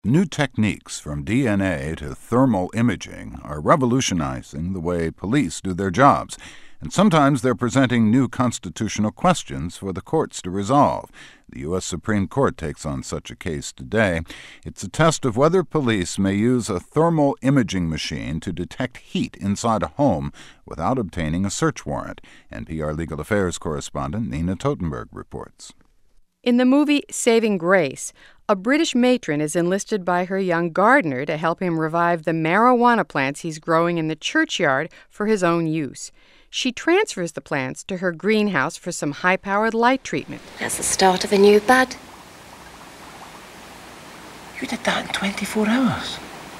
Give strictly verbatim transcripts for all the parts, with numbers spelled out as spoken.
New techniques from D N A to thermal imaging are revolutionizing the way police do their jobs, and sometimes they're presenting new constitutional questions for the courts to resolve. The U S Supreme Court takes on such a case today. It's a test of whether police may use a thermal imaging machine to detect heat inside a home without obtaining a search warrant. N P R Legal Affairs correspondent Nina Totenberg reports. In the movie Saving Grace, a British matron is enlisted by her young gardener to help him revive the marijuana plants he's growing in the churchyard for his own use. She transfers the plants to her greenhouse for some high-powered light treatment. That's the start of a new bud. You did that in twenty-four hours.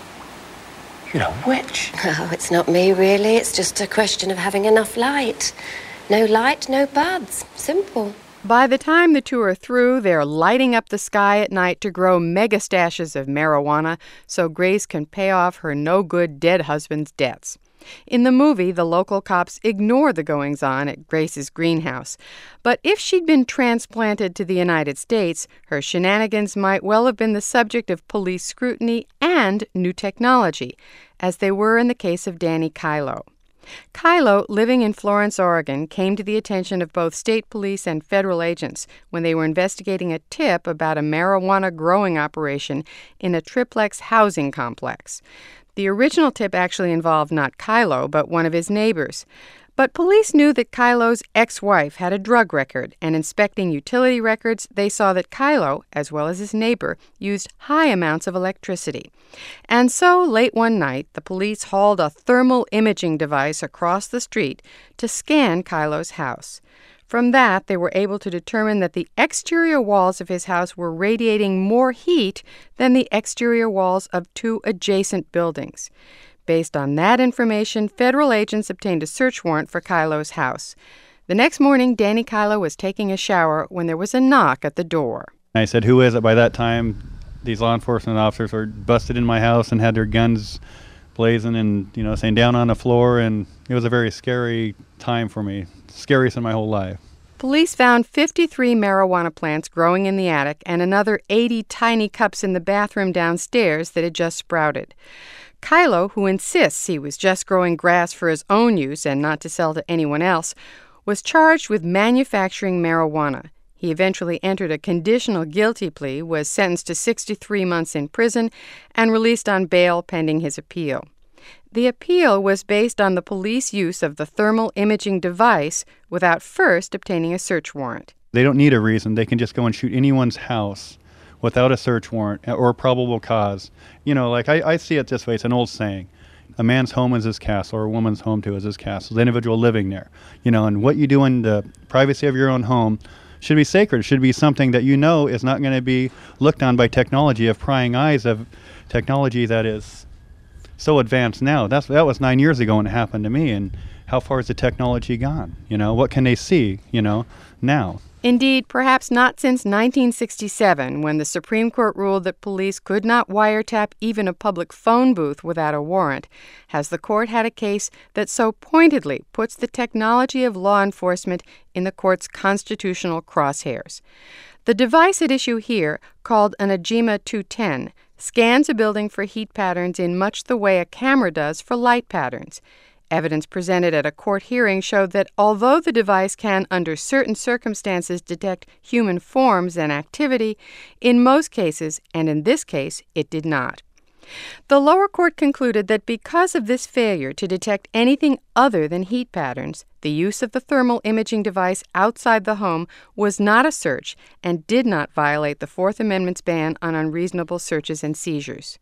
You're a witch. Oh, it's not me, really. It's just a question of having enough light. No light, no buds. Simple. By the time the two are through, they're lighting up the sky at night to grow mega stashes of marijuana so Grace can pay off her no-good dead husband's debts. In the movie, the local cops ignore the goings-on at Grace's greenhouse. But if she'd been transplanted to the United States, her shenanigans might well have been the subject of police scrutiny and new technology, as they were in the case of Danny Kylo. Kylo, living in Florence, Oregon, came to the attention of both state police and federal agents when they were investigating a tip about a marijuana growing operation in a triplex housing complex. The original tip actually involved not Kylo, but one of his neighbors. But police knew that Kylo's ex-wife had a drug record, and inspecting utility records, they saw that Kylo, as well as his neighbor, used high amounts of electricity. And so, late one night, the police hauled a thermal imaging device across the street to scan Kylo's house. From that, they were able to determine that the exterior walls of his house were radiating more heat than the exterior walls of two adjacent buildings. Based on that information, federal agents obtained a search warrant for Kylo's house. The next morning, Danny Kylo was taking a shower when there was a knock at the door. I said, "Who is it?" By that time, these law enforcement officers were busted in my house and had their guns blazing and, you know, saying down on the floor, and it was a very scary time for me, scariest in my whole life. Police found fifty-three marijuana plants growing in the attic and another eighty tiny cups in the bathroom downstairs that had just sprouted. Kylo, who insists he was just growing grass for his own use and not to sell to anyone else, was charged with manufacturing marijuana. He eventually entered a conditional guilty plea, was sentenced to sixty-three months in prison, and released on bail pending his appeal. The appeal was based on the police use of the thermal imaging device without first obtaining a search warrant. They don't need a reason. They can just go and shoot anyone's house without a search warrant or a probable cause. You know, like I, I see it this way. It's an old saying. A man's home is his castle, or a woman's home too is his castle. The individual living there. You know, and what you do in the privacy of your own home should be sacred. It should be something that you know is not going to be looked on by technology, of prying eyes of technology that is so advanced now. That's that was nine years ago when it happened to me. And how far has the technology gone? You know, what can they see, you know, now? Indeed, perhaps not since nineteen sixty-seven, when the Supreme Court ruled that police could not wiretap even a public phone booth without a warrant, has the court had a case that so pointedly puts the technology of law enforcement in the court's constitutional crosshairs. The device at issue here, called an Agema two ten, scans a building for heat patterns in much the way a camera does for light patterns. Evidence presented at a court hearing showed that although the device can, under certain circumstances, detect human forms and activity, in most cases, and in this case, it did not. The lower court concluded that because of this failure to detect anything other than heat patterns, the use of the thermal imaging device outside the home was not a search and did not violate the Fourth Amendment's ban on unreasonable searches and seizures.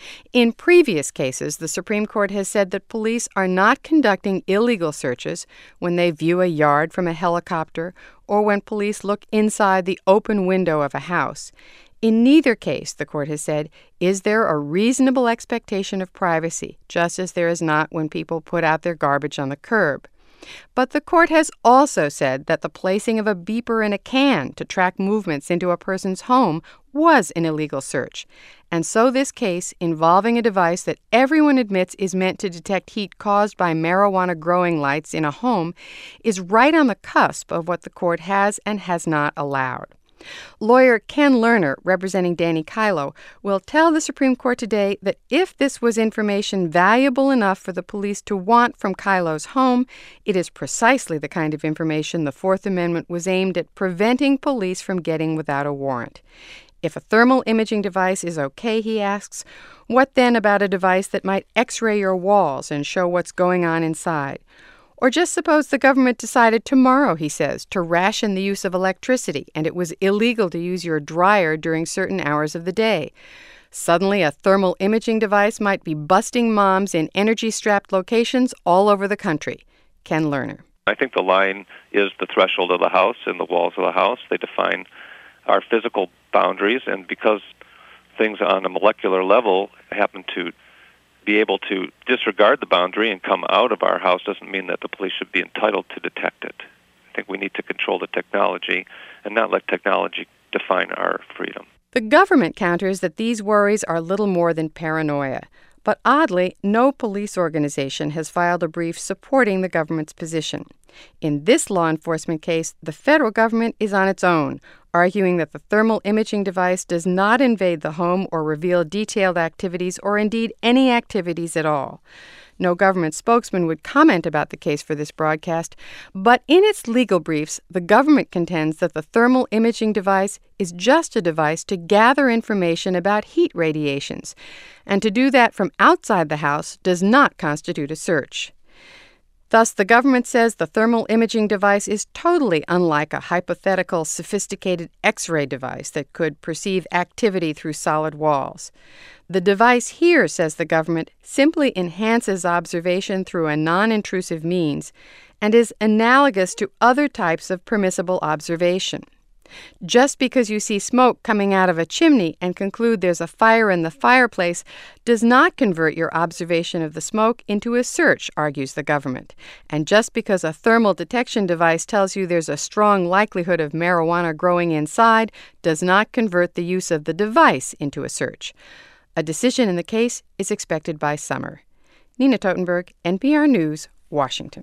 In previous cases, the Supreme Court has said that police are not conducting illegal searches when they view a yard from a helicopter or when police look inside the open window of a house. In neither case, the court has said, is there a reasonable expectation of privacy, just as there is not when people put out their garbage on the curb. But the court has also said that the placing of a beeper in a can to track movements into a person's home was an illegal search. And so this case, involving a device that everyone admits is meant to detect heat caused by marijuana growing lights in a home, is right on the cusp of what the court has and has not allowed. Lawyer Ken Lerner, representing Danny Kylo, will tell the Supreme Court today that if this was information valuable enough for the police to want from Kylo's home, it is precisely the kind of information the Fourth Amendment was aimed at preventing police from getting without a warrant. If a thermal imaging device is okay, he asks, what then about a device that might X-ray your walls and show what's going on inside? Or just suppose the government decided tomorrow, he says, to ration the use of electricity and it was illegal to use your dryer during certain hours of the day. Suddenly, a thermal imaging device might be busting moms in energy-strapped locations all over the country. Ken Lerner. I think the line is the threshold of the house and the walls of the house. They define our physical boundaries, and because things on a molecular level happen to be able to disregard the boundary and come out of our house doesn't mean that the police should be entitled to detect it. I think we need to control the technology and not let technology define our freedom. The government counters that these worries are little more than paranoia. But oddly, no police organization has filed a brief supporting the government's position. In this law enforcement case, the federal government is on its own, arguing that the thermal imaging device does not invade the home or reveal detailed activities or indeed any activities at all. No government spokesman would comment about the case for this broadcast, but in its legal briefs, the government contends that the thermal imaging device is just a device to gather information about heat radiations, and to do that from outside the house does not constitute a search. Thus, the government says the thermal imaging device is totally unlike a hypothetical sophisticated X-ray device that could perceive activity through solid walls. The device here, says the government, simply enhances observation through a non-intrusive means and is analogous to other types of permissible observation. Just because you see smoke coming out of a chimney and conclude there's a fire in the fireplace does not convert your observation of the smoke into a search, argues the government. And just because a thermal detection device tells you there's a strong likelihood of marijuana growing inside does not convert the use of the device into a search. A decision in the case is expected by summer. Nina Totenberg, N P R News, Washington.